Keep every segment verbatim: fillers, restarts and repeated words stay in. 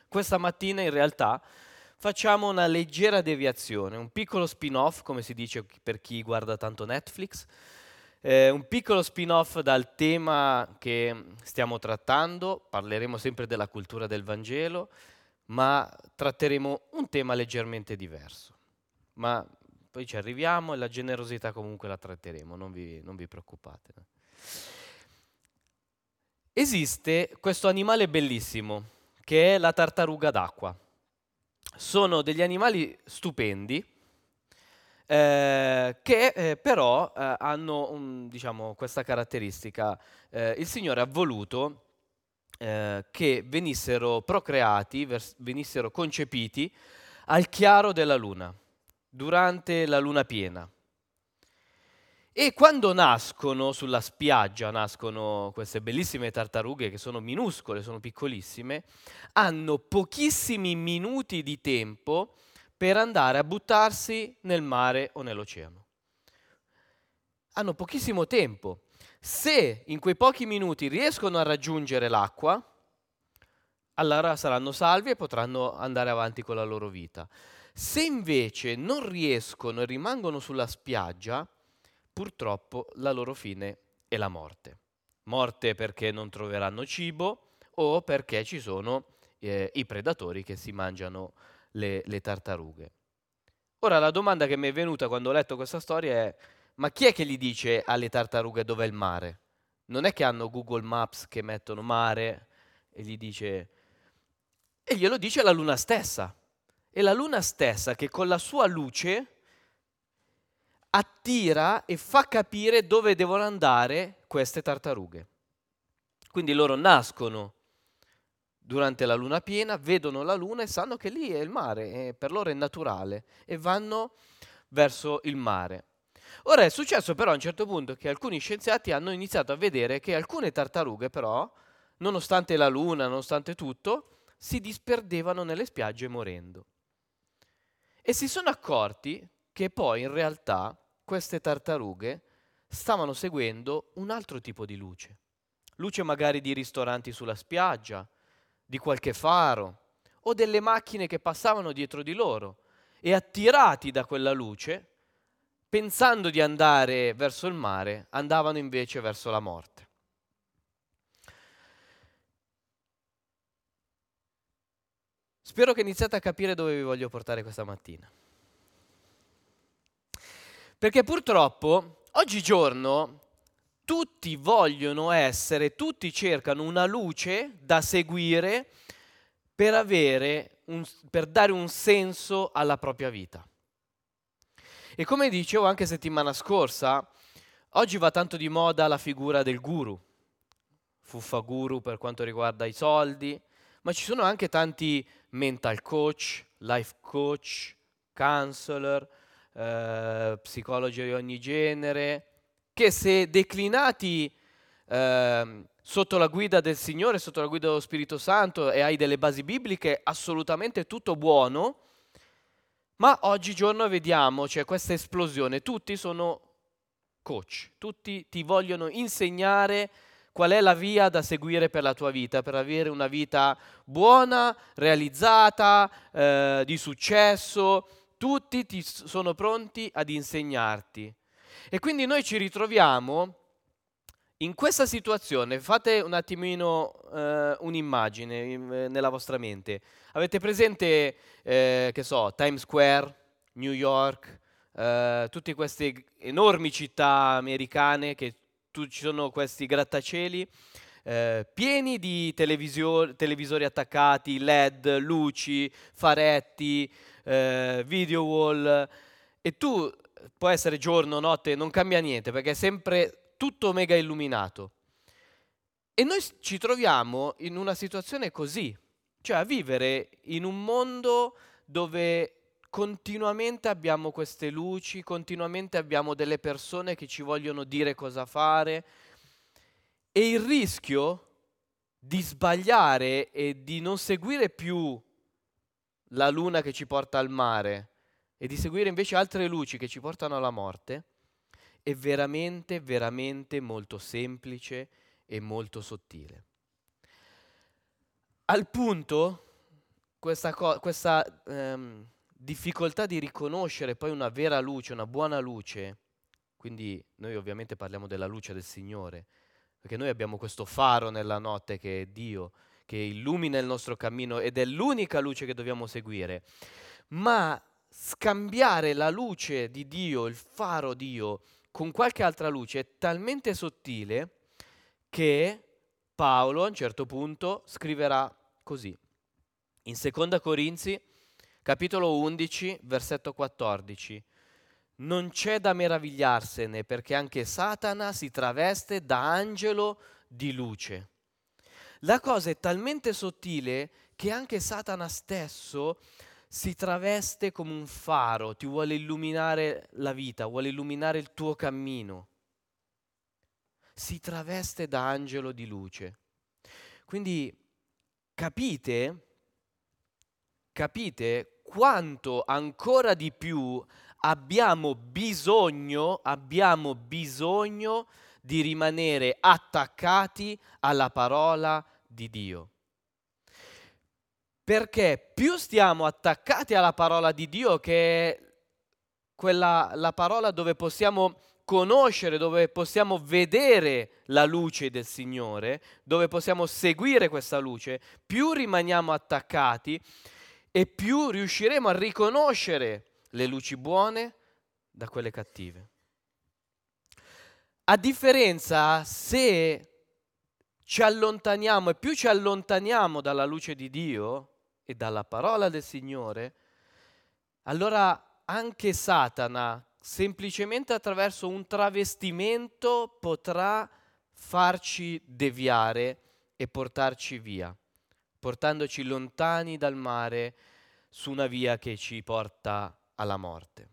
Questa mattina in realtà facciamo una leggera deviazione, un piccolo spin-off, come si dice per chi guarda tanto Netflix, eh, un piccolo spin-off dal tema che stiamo trattando, parleremo sempre della cultura del Vangelo, ma tratteremo un tema leggermente diverso. Ma poi ci arriviamo e la generosità comunque la tratteremo, non vi, non vi preoccupate. Esiste questo animale bellissimo che è la tartaruga d'acqua. Sono degli animali stupendi eh, che eh, però eh, hanno un- diciamo, questa caratteristica. Eh, il Signore ha voluto eh, che venissero procreati, vers- venissero concepiti al chiaro della luna, durante la luna piena. E quando nascono sulla spiaggia, nascono queste bellissime tartarughe che sono minuscole, sono piccolissime, hanno pochissimi minuti di tempo per andare a buttarsi nel mare o nell'oceano. Hanno pochissimo tempo. Se in quei pochi minuti riescono a raggiungere l'acqua, allora saranno salvi e potranno andare avanti con la loro vita. Se invece non riescono e rimangono sulla spiaggia, purtroppo la loro fine è la morte. Morte perché non troveranno cibo o perché ci sono eh, i predatori che si mangiano le, le tartarughe. Ora la domanda che mi è venuta quando ho letto questa storia è: ma chi è che gli dice alle tartarughe dov'è il mare? Non è che hanno Google Maps che mettono mare e gli dice... E glielo dice la luna stessa. È la luna stessa che con la sua luce attira e fa capire dove devono andare queste tartarughe. Quindi loro nascono durante la luna piena, vedono la luna e sanno che lì è il mare, e per loro è naturale, e vanno verso il mare. Ora è successo però a un certo punto che alcuni scienziati hanno iniziato a vedere che alcune tartarughe però, nonostante la luna, nonostante tutto, si disperdevano nelle spiagge morendo. E si sono accorti che poi in realtà queste tartarughe stavano seguendo un altro tipo di luce. Luce magari di ristoranti sulla spiaggia, di qualche faro o delle macchine che passavano dietro di loro e attirati da quella luce, pensando di andare verso il mare, andavano invece verso la morte. Spero che iniziate a capire dove vi voglio portare questa mattina. Perché purtroppo oggigiorno tutti vogliono essere, tutti cercano una luce da seguire per avere un, per dare un senso alla propria vita. E come dicevo anche settimana scorsa, oggi va tanto di moda la figura del guru, fuffa guru per quanto riguarda i soldi, ma ci sono anche tanti mental coach, life coach, counselor, eh, psicologi di ogni genere, che se declinati ehm, sotto la guida del Signore, sotto la guida dello Spirito Santo e hai delle basi bibliche, assolutamente tutto buono, ma oggigiorno vediamo, c'è questa esplosione, tutti sono coach, tutti ti vogliono insegnare qual è la via da seguire per la tua vita, per avere una vita buona, realizzata, eh, di successo, tutti ti s- sono pronti ad insegnarti. E quindi noi ci ritroviamo in questa situazione. Fate un attimino eh, un'immagine in- eh, nella vostra mente. Avete presente, eh, che so, Times Square, New York, eh, tutte queste g- enormi città americane che tu- ci sono questi grattacieli eh, pieni di televisio- televisori attaccati, L E D, luci, faretti, eh, video wall, e tu può essere giorno, notte, non cambia niente perché è sempre tutto mega illuminato. E noi s- ci troviamo in una situazione così, cioè a vivere in un mondo dove continuamente abbiamo queste luci, continuamente abbiamo delle persone che ci vogliono dire cosa fare, e il rischio di sbagliare e di non seguire più la luna che ci porta al mare e di seguire invece altre luci che ci portano alla morte è veramente, veramente molto semplice e molto sottile. Al punto questa, co- questa ehm, difficoltà di riconoscere poi una vera luce, una buona luce, quindi noi ovviamente parliamo della luce del Signore, perché noi abbiamo questo faro nella notte che è Dio, che illumina il nostro cammino ed è l'unica luce che dobbiamo seguire. Ma scambiare la luce di Dio, il faro Dio, con qualche altra luce è talmente sottile che Paolo a un certo punto scriverà così. In seconda Corinzi, capitolo undici, versetto quattordici. Non c'è da meravigliarsene perché anche Satana si traveste da angelo di luce. La cosa è talmente sottile che anche Satana stesso si traveste come un faro, ti vuole illuminare la vita, vuole illuminare il tuo cammino. Si traveste da angelo di luce. Quindi capite, capite quanto ancora di più abbiamo bisogno, abbiamo bisogno di rimanere attaccati alla parola di Dio. Perché più stiamo attaccati alla parola di Dio, che è quella, la parola dove possiamo conoscere, dove possiamo vedere la luce del Signore, dove possiamo seguire questa luce, più rimaniamo attaccati e più riusciremo a riconoscere le luci buone da quelle cattive. A differenza, se ci allontaniamo e più ci allontaniamo dalla luce di Dio e dalla parola del Signore, allora anche Satana, semplicemente attraverso un travestimento, potrà farci deviare e portarci via, portandoci lontani dal mare su una via che ci porta alla morte.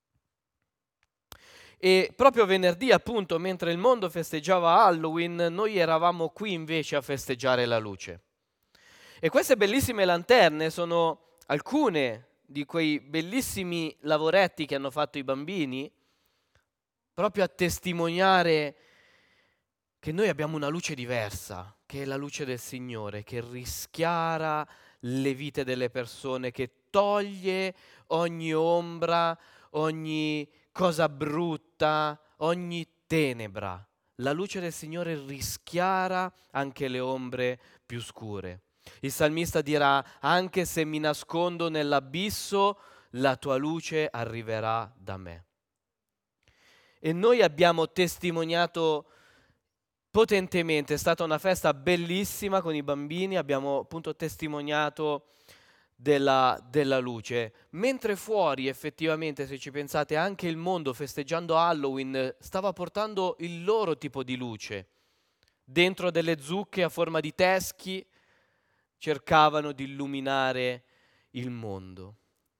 E proprio venerdì, appunto, mentre il mondo festeggiava Halloween, noi eravamo qui invece a festeggiare la luce. E queste bellissime lanterne sono alcune di quei bellissimi lavoretti che hanno fatto i bambini, proprio a testimoniare che noi abbiamo una luce diversa, che è la luce del Signore, che rischiara le vite delle persone, che toglie ogni ombra, ogni cosa brutta, ogni tenebra. La luce del Signore rischiara anche le ombre più scure. Il salmista dirà: anche se mi nascondo nell'abisso, la tua luce arriverà da me. E noi abbiamo testimoniato potentemente, è stata una festa bellissima con i bambini, abbiamo appunto testimoniato della, della luce, mentre fuori effettivamente, se ci pensate, anche il mondo festeggiando Halloween stava portando il loro tipo di luce. Dentro delle zucche a forma di teschi cercavano di illuminare il mondo.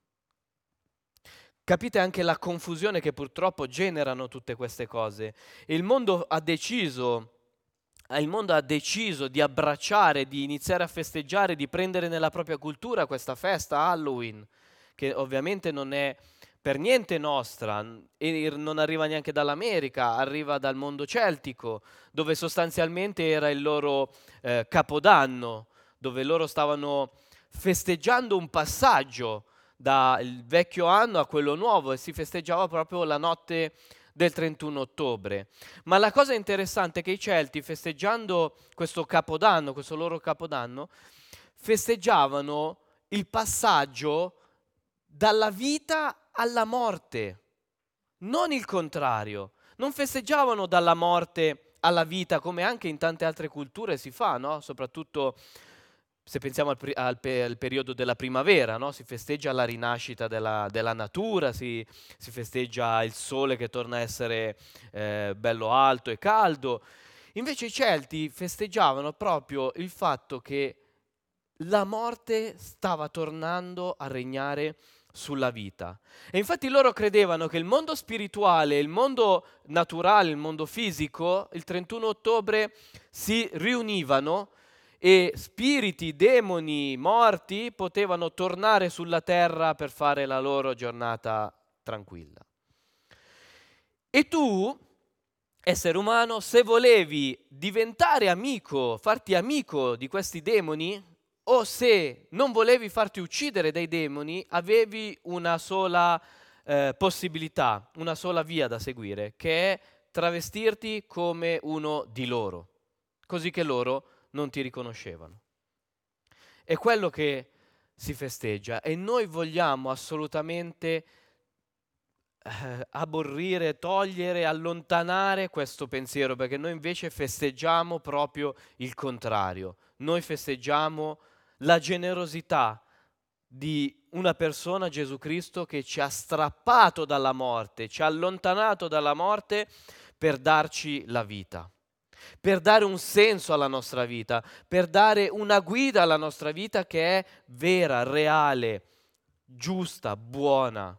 Capite anche la confusione che purtroppo generano tutte queste cose. Il mondo ha deciso Il mondo ha deciso di abbracciare, di iniziare a festeggiare, di prendere nella propria cultura questa festa Halloween, che ovviamente non è per niente nostra e non arriva neanche dall'America, arriva dal mondo celtico, dove sostanzialmente era il loro eh, capodanno, dove loro stavano festeggiando un passaggio dal vecchio anno a quello nuovo e si festeggiava proprio la notte del trentuno ottobre. Ma la cosa interessante è che i Celti, festeggiando questo capodanno, questo loro capodanno, festeggiavano il passaggio dalla vita alla morte, non il contrario. Non festeggiavano dalla morte alla vita come anche in tante altre culture si fa, no? Soprattutto se pensiamo al, pri- al pe- al periodo della primavera, no? Si festeggia la rinascita della, della natura, si, si festeggia il sole che torna a essere eh, bello alto e caldo. Invece i Celti festeggiavano proprio il fatto che la morte stava tornando a regnare sulla vita. E infatti loro credevano che il mondo spirituale, il mondo naturale, il mondo fisico, il trentuno ottobre si riunivano e spiriti, demoni morti potevano tornare sulla terra per fare la loro giornata tranquilla. E tu, essere umano, se volevi diventare amico, farti amico di questi demoni o se non volevi farti uccidere dai demoni, avevi una sola eh, possibilità, una sola via da seguire, che è travestirti come uno di loro, così che loro non ti riconoscevano. È quello che si festeggia e noi vogliamo assolutamente eh, aborrire, togliere, allontanare questo pensiero, perché noi invece festeggiamo proprio il contrario. Noi festeggiamo la generosità di una persona, Gesù Cristo, che ci ha strappato dalla morte, ci ha allontanato dalla morte per darci la vita, per dare un senso alla nostra vita, per dare una guida alla nostra vita che è vera, reale, giusta, buona.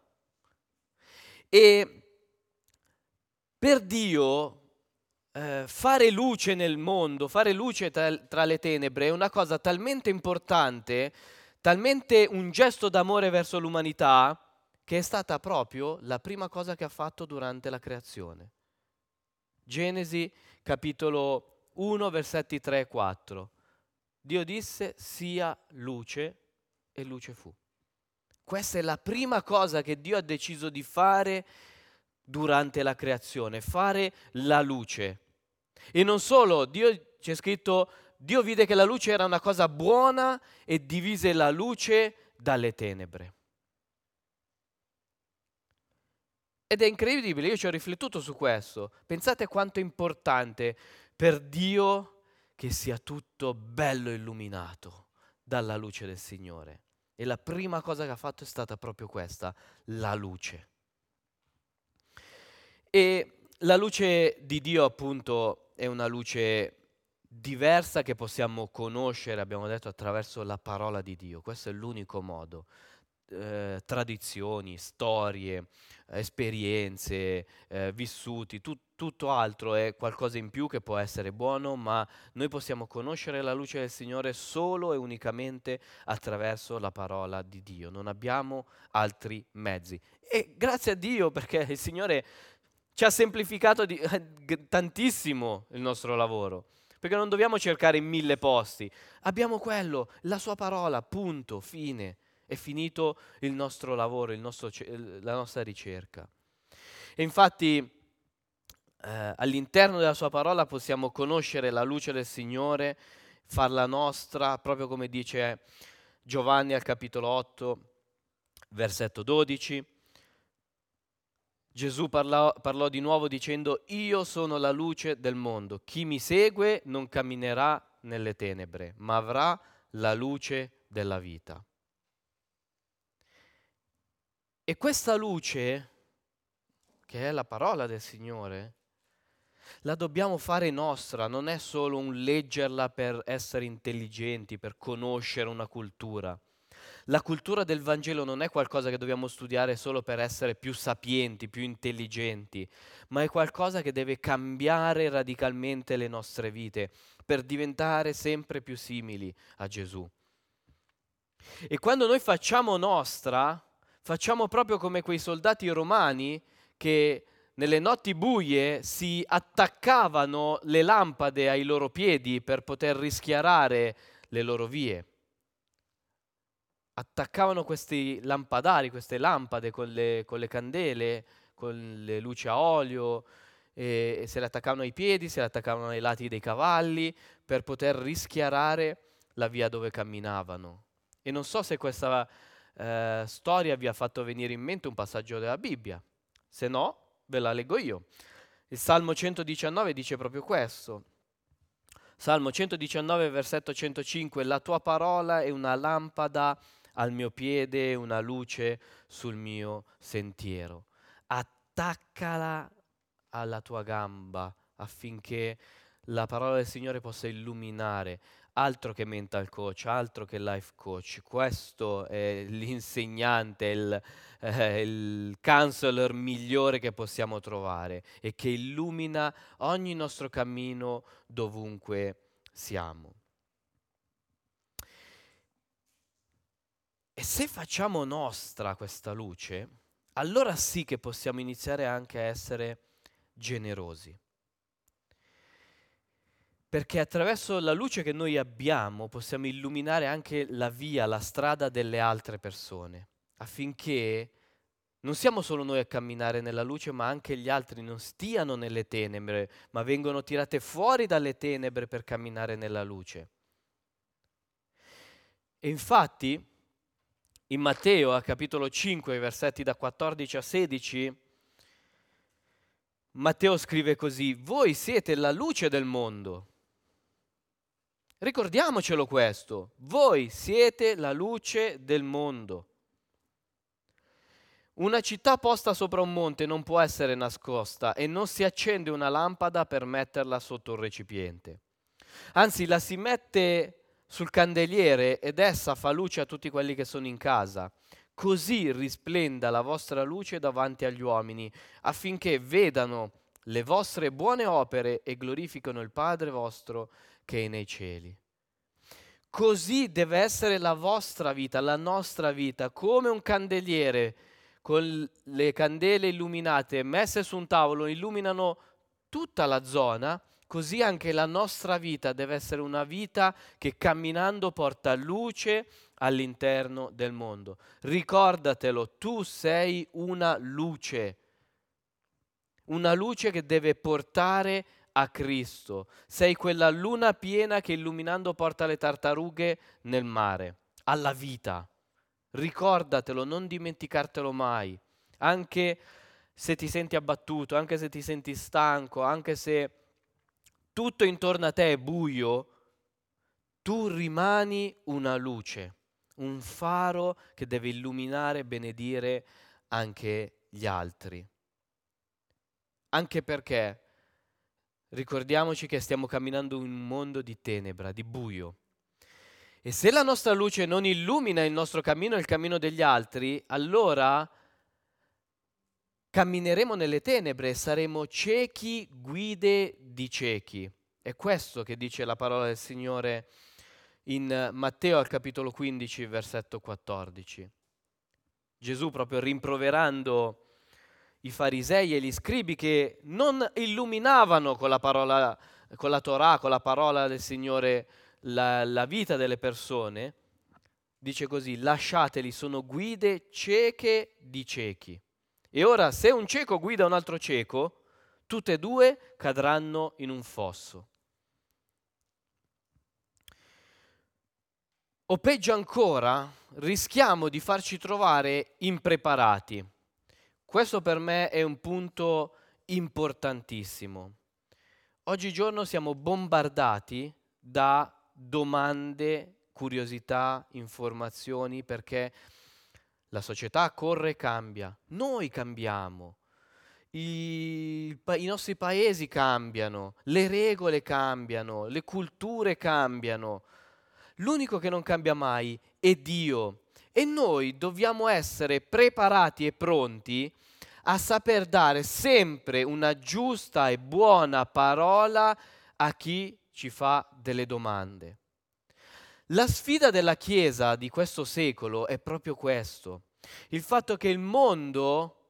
E per Dio eh, fare luce nel mondo, fare luce tra, tra le tenebre è una cosa talmente importante, talmente un gesto d'amore verso l'umanità, che è stata proprio la prima cosa che ha fatto durante la creazione. Genesi capitolo uno, versetti tre e quattro. Dio disse: sia luce, e luce fu. Questa è la prima cosa che Dio ha deciso di fare durante la creazione, fare la luce. E non solo, Dio, c'è scritto, Dio vide che la luce era una cosa buona e divise la luce dalle tenebre. Ed è incredibile, io ci ho riflettuto su questo. Pensate quanto è importante per Dio che sia tutto bello illuminato dalla luce del Signore. E la prima cosa che ha fatto è stata proprio questa, la luce. E la luce di Dio appunto è una luce diversa che possiamo conoscere, abbiamo detto, attraverso la parola di Dio. Questo è l'unico modo. Eh, tradizioni, storie, esperienze, eh, vissuti, tu- tutto altro è qualcosa in più che può essere buono, ma noi possiamo conoscere la luce del Signore solo e unicamente attraverso la parola di Dio. Non abbiamo altri mezzi. E grazie a Dio, perché il Signore ci ha semplificato di, eh, tantissimo il nostro lavoro, perché non dobbiamo cercare in mille posti. Abbiamo quello, la sua parola, punto, fine. È finito il nostro lavoro, il nostro, la nostra ricerca. E infatti eh, all'interno della sua parola possiamo conoscere la luce del Signore, farla nostra, proprio come dice Giovanni al capitolo otto, versetto dodici. Gesù parlò, parlò di nuovo dicendo: io sono la luce del mondo, chi mi segue non camminerà nelle tenebre, ma avrà la luce della vita. E questa luce, che è la parola del Signore, la dobbiamo fare nostra, non è solo un leggerla per essere intelligenti, per conoscere una cultura. La cultura del Vangelo non è qualcosa che dobbiamo studiare solo per essere più sapienti, più intelligenti, ma è qualcosa che deve cambiare radicalmente le nostre vite per diventare sempre più simili a Gesù. E quando noi facciamo nostra, facciamo proprio come quei soldati romani che nelle notti buie si attaccavano le lampade ai loro piedi per poter rischiarare le loro vie. Attaccavano questi lampadari, queste lampade con le, con le candele, con le luci a olio, e, e se le attaccavano ai piedi, se le attaccavano ai lati dei cavalli per poter rischiarare la via dove camminavano. E non so se questa eh, storia vi ha fatto venire in mente un passaggio della Bibbia, se no ve la leggo io. Il Salmo centodiciannove dice proprio questo. Salmo centodiciannove, versetto centocinque, la tua parola è una lampada al mio piede, una luce sul mio sentiero. Attaccala alla tua gamba affinché la parola del Signore possa illuminare. Altro che mental coach, altro che life coach. Questo è l'insegnante, il, eh, il counselor migliore che possiamo trovare e che illumina ogni nostro cammino dovunque siamo. E se facciamo nostra questa luce, allora sì che possiamo iniziare anche a essere generosi. Perché attraverso la luce che noi abbiamo possiamo illuminare anche la via, la strada delle altre persone, affinché non siamo solo noi a camminare nella luce, ma anche gli altri non stiano nelle tenebre, ma vengono tirate fuori dalle tenebre per camminare nella luce. E infatti, in Matteo, a capitolo cinque, versetti da quattordici a sedici, Matteo scrive così: voi siete la luce del mondo. Ricordiamocelo questo, voi siete la luce del mondo. Una città posta sopra un monte non può essere nascosta e non si accende una lampada per metterla sotto un recipiente. Anzi, la si mette sul candeliere ed essa fa luce a tutti quelli che sono in casa. Così risplenda la vostra luce davanti agli uomini, affinché vedano le vostre buone opere e glorificano il Padre vostro che è nei cieli. Così deve essere la vostra vita, la nostra vita, come un candeliere con le candele illuminate messe su un tavolo illuminano tutta la zona, così anche la nostra vita deve essere una vita che camminando porta luce all'interno del mondo. Ricordatelo, tu sei una luce, una luce che deve portare a Cristo. Sei quella luna piena che illuminando porta le tartarughe nel mare, alla vita. Ricordatelo, non dimenticartelo mai, anche se ti senti abbattuto, anche se ti senti stanco, anche se tutto intorno a te è buio, tu rimani una luce, un faro che deve illuminare e benedire anche gli altri. Anche perché ricordiamoci che stiamo camminando in un mondo di tenebra, di buio. E se la nostra luce non illumina il nostro cammino e il cammino degli altri, allora cammineremo nelle tenebre e saremo ciechi guide di ciechi. È questo che dice la parola del Signore in Matteo al capitolo quindici, versetto quattordici. Gesù, proprio rimproverando i farisei e gli scribi che non illuminavano con la parola, con la Torah, con la parola del Signore la, la vita delle persone, dice così: lasciateli, sono guide cieche di ciechi. E ora se un cieco guida un altro cieco, tutte e due cadranno in un fosso. O peggio ancora, rischiamo di farci trovare impreparati. Questo per me è un punto importantissimo. Oggigiorno siamo bombardati da domande, curiosità, informazioni, perché la società corre e cambia, noi cambiamo, i, i nostri paesi cambiano, le regole cambiano, le culture cambiano. L'unico che non cambia mai è Dio e noi dobbiamo essere preparati e pronti a saper dare sempre una giusta e buona parola a chi ci fa delle domande. La sfida della Chiesa di questo secolo è proprio questo, il fatto che il mondo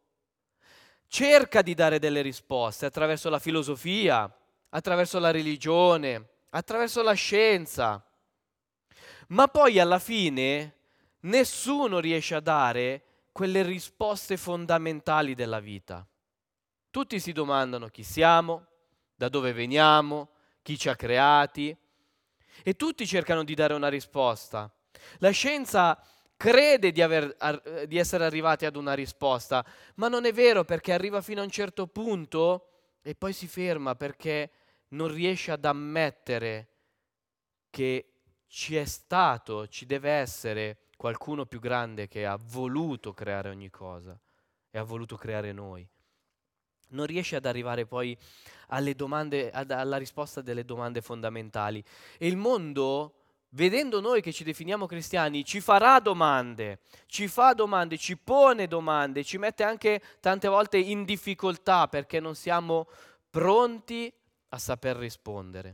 cerca di dare delle risposte attraverso la filosofia, attraverso la religione, attraverso la scienza, ma poi alla fine nessuno riesce a dare quelle risposte fondamentali della vita. Tutti si domandano chi siamo, da dove veniamo, chi ci ha creati, e tutti cercano di dare una risposta. La scienza crede di, aver, ar- di essere arrivati ad una risposta, ma non è vero, perché arriva fino a un certo punto e poi si ferma perché non riesce ad ammettere che ci è stato, ci deve essere qualcuno più grande che ha voluto creare ogni cosa e ha voluto creare noi. Non riesce ad arrivare poi alle domande, ad, alla risposta delle domande fondamentali. E il mondo, vedendo noi che ci definiamo cristiani, ci farà domande, ci fa domande, ci pone domande, ci mette anche tante volte in difficoltà perché non siamo pronti a saper rispondere.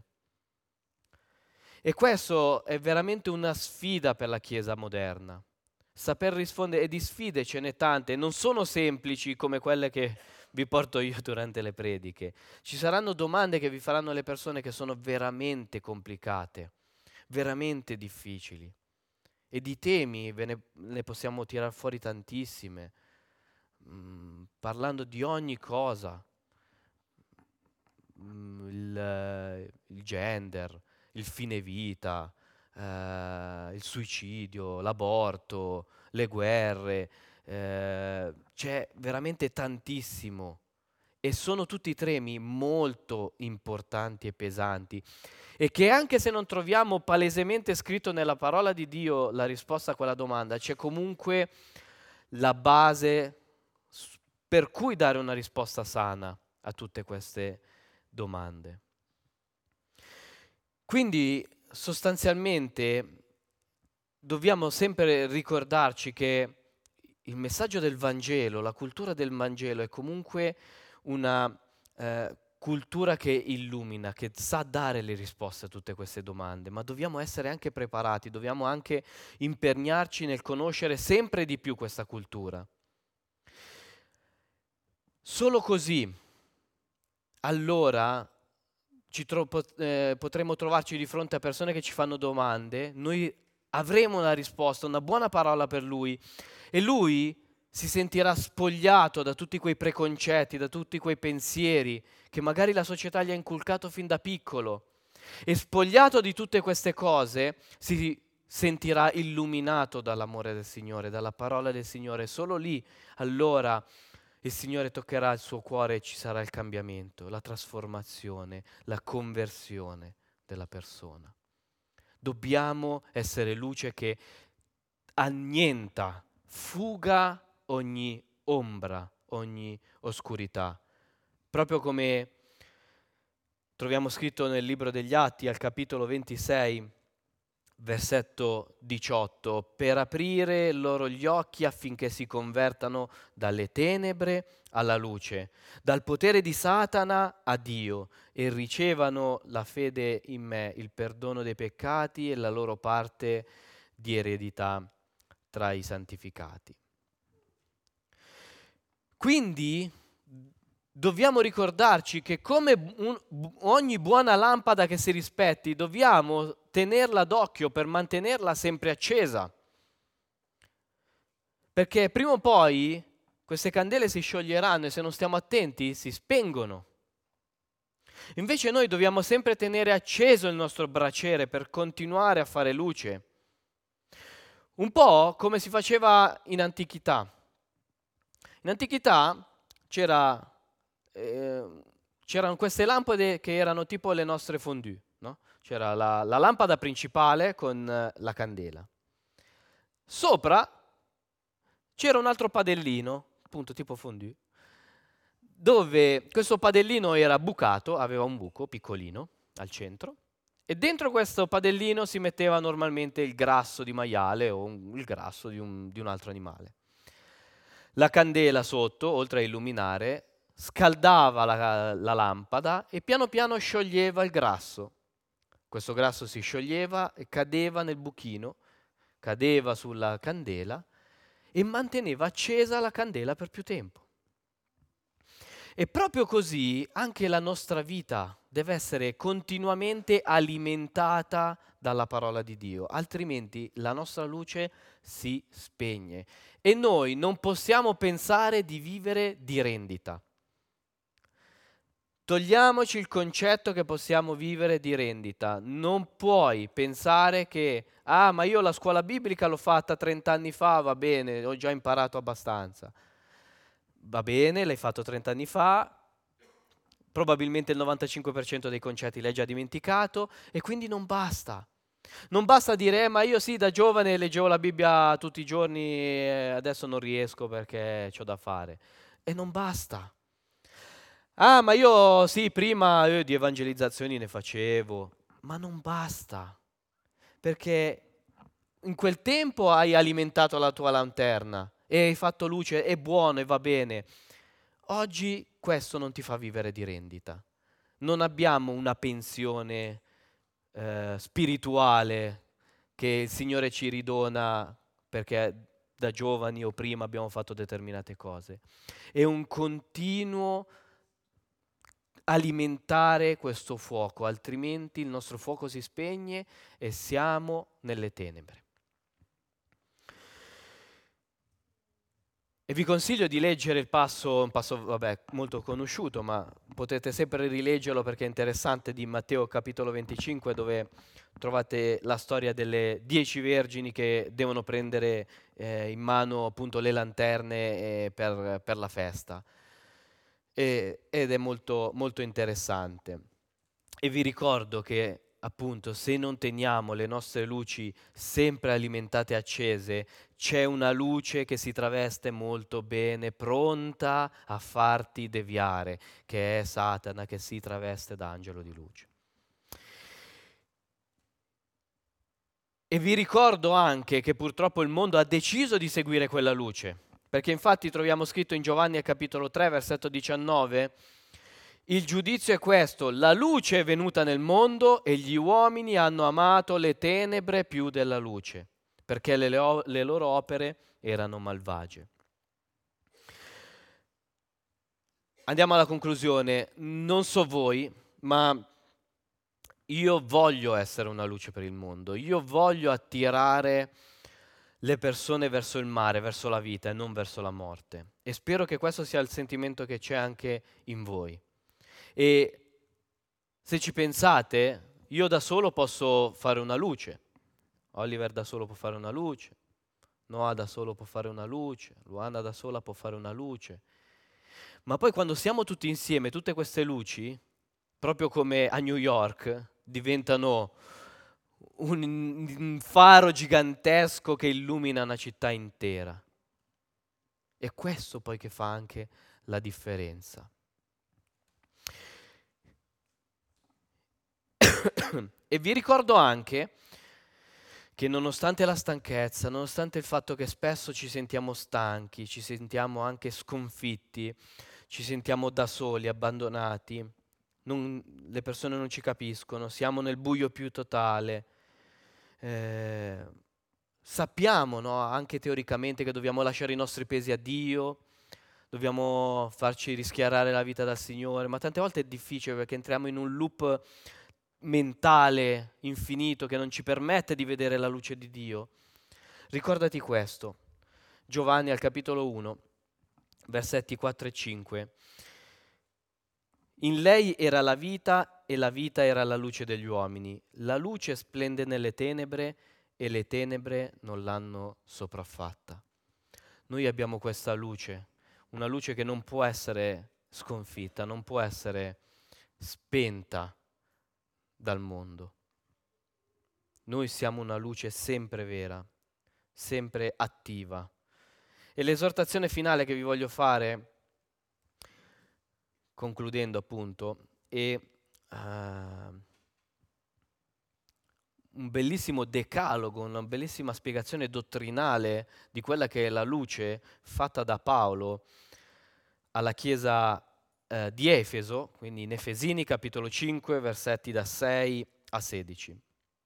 E questo è veramente una sfida per la Chiesa moderna. Saper rispondere, e di sfide ce n'è tante, non sono semplici come quelle che vi porto io durante le prediche. Ci saranno domande che vi faranno le persone che sono veramente complicate, veramente difficili. E di temi ve ne, ne possiamo tirar fuori tantissime, mm, parlando di ogni cosa. Mm, il, il gender, il fine vita, eh, il suicidio, l'aborto, le guerre, eh, c'è veramente tantissimo e sono tutti temi molto importanti e pesanti e che anche se non troviamo palesemente scritto nella parola di Dio la risposta a quella domanda, c'è comunque la base s- per cui dare una risposta sana a tutte queste domande. Quindi sostanzialmente dobbiamo sempre ricordarci che il messaggio del Vangelo, la cultura del Vangelo è comunque una eh, cultura che illumina, che sa dare le risposte a tutte queste domande, ma dobbiamo essere anche preparati, dobbiamo anche impegnarci nel conoscere sempre di più questa cultura. Solo così, allora, ci tro- pot- eh, potremo trovarci di fronte a persone che ci fanno domande, noi avremo una risposta, una buona parola per lui e lui si sentirà spogliato da tutti quei preconcetti, da tutti quei pensieri che magari la società gli ha inculcato fin da piccolo e spogliato di tutte queste cose si sentirà illuminato dall'amore del Signore, dalla parola del Signore. Solo lì allora il Signore toccherà il suo cuore e ci sarà il cambiamento, la trasformazione, la conversione della persona. Dobbiamo essere luce che annienta, fuga ogni ombra, ogni oscurità. Proprio come troviamo scritto nel libro degli Atti al capitolo ventisei, versetto diciotto, per aprire loro gli occhi affinché si convertano dalle tenebre alla luce, dal potere di Satana a Dio e ricevano la fede in me, il perdono dei peccati e la loro parte di eredità tra i santificati. Quindi dobbiamo ricordarci che come un- ogni buona lampada che si rispetti, dobbiamo tenerla d'occhio per mantenerla sempre accesa. Perché prima o poi queste candele si scioglieranno e se non stiamo attenti si spengono. Invece noi dobbiamo sempre tenere acceso il nostro braciere per continuare a fare luce. Un po' come si faceva in antichità. In antichità c'era, eh, c'erano queste lampade che erano tipo le nostre fondue, no? C'era la, la lampada principale con eh, la candela. Sopra c'era un altro padellino, appunto tipo fondue, dove questo padellino era bucato, aveva un buco piccolino al centro, e dentro questo padellino si metteva normalmente il grasso di maiale o un- il grasso di un, di un altro animale. La candela sotto, oltre a illuminare, scaldava la, la lampada e piano piano scioglieva il grasso. Questo grasso si scioglieva e cadeva nel buchino, cadeva sulla candela e manteneva accesa la candela per più tempo. E proprio così anche la nostra vita deve essere continuamente alimentata dalla parola di Dio, altrimenti la nostra luce si spegne e noi non possiamo pensare di vivere di rendita. Togliamoci il concetto che possiamo vivere di rendita. Non puoi pensare che, ah, ma io la scuola biblica l'ho fatta trenta anni fa, va bene, ho già imparato abbastanza. Va bene, l'hai fatto trenta anni fa, probabilmente il novantacinque per cento dei concetti l'hai già dimenticato e quindi non basta. Non basta dire, eh, ma io sì, da giovane leggevo la Bibbia tutti i giorni e adesso non riesco perché c'ho da fare. E non basta. Ah, ma io sì, prima eh, di evangelizzazioni ne facevo, ma non basta, perché in quel tempo hai alimentato la tua lanterna e hai fatto luce, è buono e va bene. Oggi questo non ti fa vivere di rendita. Non abbiamo una pensione eh, spirituale che il Signore ci ridona perché da giovani o prima abbiamo fatto determinate cose. È un continuo alimentare questo fuoco, altrimenti il nostro fuoco si spegne e siamo nelle tenebre. E vi consiglio di leggere il passo, un passo vabbè, molto conosciuto, ma potete sempre rileggerlo perché è interessante, di Matteo capitolo venticinque, dove trovate la storia delle dieci vergini che devono prendere eh, in mano appunto le lanterne eh, per, per la festa. E- ed è molto, molto interessante. E vi ricordo che appunto se non teniamo le nostre luci sempre alimentate e accese, c'è una luce che si traveste molto bene, pronta a farti deviare, che è Satana, che si traveste da angelo di luce. E vi ricordo anche che purtroppo il mondo ha deciso di seguire quella luce, perché infatti troviamo scritto in Giovanni al capitolo tre, versetto diciannove, il giudizio è questo: la luce è venuta nel mondo e gli uomini hanno amato le tenebre più della luce, perché le, leo- le loro opere erano malvagie. Andiamo alla conclusione. Non so voi, ma io voglio essere una luce per il mondo. Io voglio attirare le persone verso il mare, verso la vita e non verso la morte. E spero che questo sia il sentimento che c'è anche in voi. E se ci pensate, io da solo posso fare una luce, Oliver da solo può fare una luce, Noah da solo può fare una luce, Luana da sola può fare una luce. Ma poi quando siamo tutti insieme, tutte queste luci, proprio come a New York, diventano un, un faro gigantesco che illumina una città intera. È questo poi che fa anche la differenza. E vi ricordo anche che nonostante la stanchezza, nonostante il fatto che spesso ci sentiamo stanchi, ci sentiamo anche sconfitti, ci sentiamo da soli, abbandonati, non- le persone non ci capiscono, siamo nel buio più totale, eh, sappiamo, no, anche teoricamente che dobbiamo lasciare i nostri pesi a Dio, dobbiamo farci rischiarare la vita dal Signore, ma tante volte è difficile perché entriamo in un loop mentale infinito che non ci permette di vedere la luce di Dio. Ricordati questo, Giovanni al capitolo uno, versetti quattro e cinque. In lei era la vita e la vita era la luce degli uomini. La luce splende nelle tenebre e le tenebre non l'hanno sopraffatta. Noi abbiamo questa luce, una luce che non può essere sconfitta, non può essere spenta dal mondo. Noi siamo una luce sempre vera, sempre attiva. E l'esortazione finale che vi voglio fare, concludendo appunto, è uh, un bellissimo decalogo, una bellissima spiegazione dottrinale di quella che è la luce fatta da Paolo alla chiesa uh, di Efeso, quindi in Efesini capitolo cinque, versetti da sei a sedici.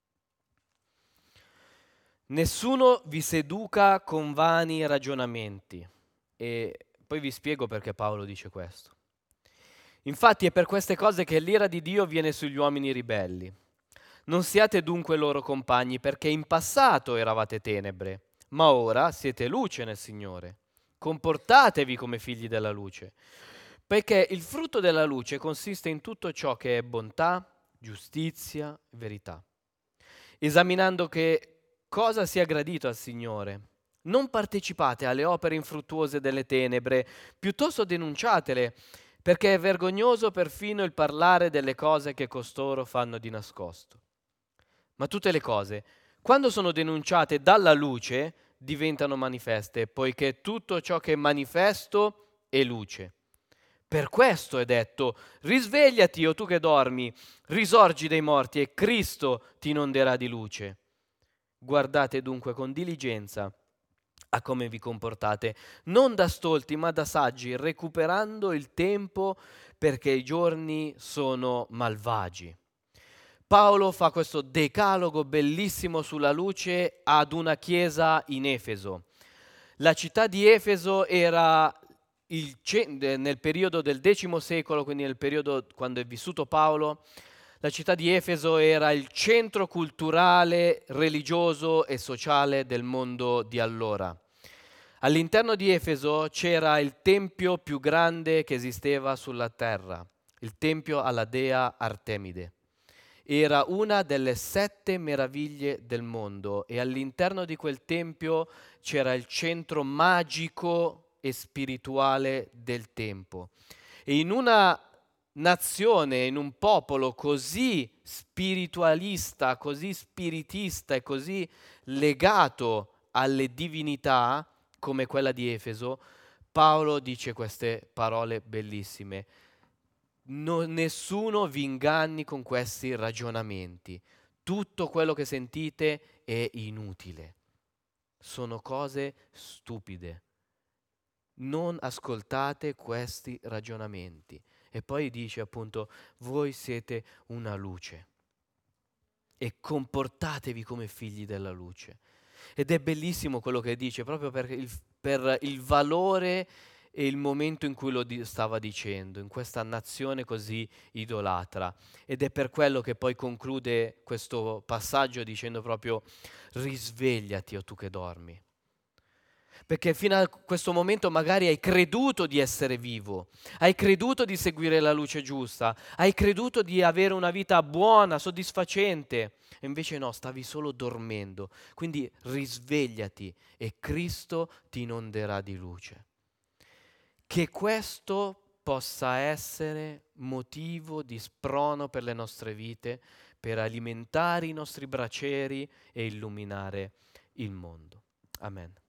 Nessuno vi seduca con vani ragionamenti. E poi vi spiego perché Paolo dice questo. Infatti è per queste cose che l'ira di Dio viene sugli uomini ribelli. Non siate dunque loro compagni, perché in passato eravate tenebre, ma ora siete luce nel Signore. Comportatevi come figli della luce, perché il frutto della luce consiste in tutto ciò che è bontà, giustizia, verità. Esaminando che cosa sia gradito al Signore. Non partecipate alle opere infruttuose delle tenebre, piuttosto denunciatele, perché è vergognoso perfino il parlare delle cose che costoro fanno di nascosto. Ma tutte le cose, quando sono denunciate dalla luce, diventano manifeste, poiché tutto ciò che è manifesto è luce. Per questo è detto: risvegliati, o tu che dormi, risorgi dai morti e Cristo ti inonderà di luce. Guardate dunque con diligenza a come vi comportate, non da stolti ma da saggi, recuperando il tempo perché i giorni sono malvagi. Paolo fa questo decalogo bellissimo sulla luce ad una chiesa in Efeso. La città di Efeso era il ce- nel periodo del decimo secolo, quindi nel periodo quando è vissuto Paolo, la città di Efeso era il centro culturale, religioso e sociale del mondo di allora. All'interno di Efeso c'era il tempio più grande che esisteva sulla terra, il tempio alla dea Artemide. Era una delle sette meraviglie del mondo e all'interno di quel tempio c'era il centro magico e spirituale del tempo. E in una nazione, in un popolo così spiritualista, così spiritista e così legato alle divinità come quella di Efeso, Paolo dice queste parole bellissime. No- nessuno vi inganni con questi ragionamenti. Tutto quello che sentite è inutile. Sono cose stupide. Non ascoltate questi ragionamenti. E poi dice appunto, voi siete una luce e comportatevi come figli della luce. Ed è bellissimo quello che dice, proprio per il, per il valore e il momento in cui lo di- stava dicendo, in questa nazione così idolatra. Ed è per quello che poi conclude questo passaggio dicendo proprio, risvegliati o tu che dormi. Perché fino a questo momento magari hai creduto di essere vivo, hai creduto di seguire la luce giusta, hai creduto di avere una vita buona, soddisfacente, e invece no, stavi solo dormendo. Quindi risvegliati e Cristo ti inonderà di luce. Che questo possa essere motivo di sprono per le nostre vite, per alimentare i nostri braceri e illuminare il mondo. Amen.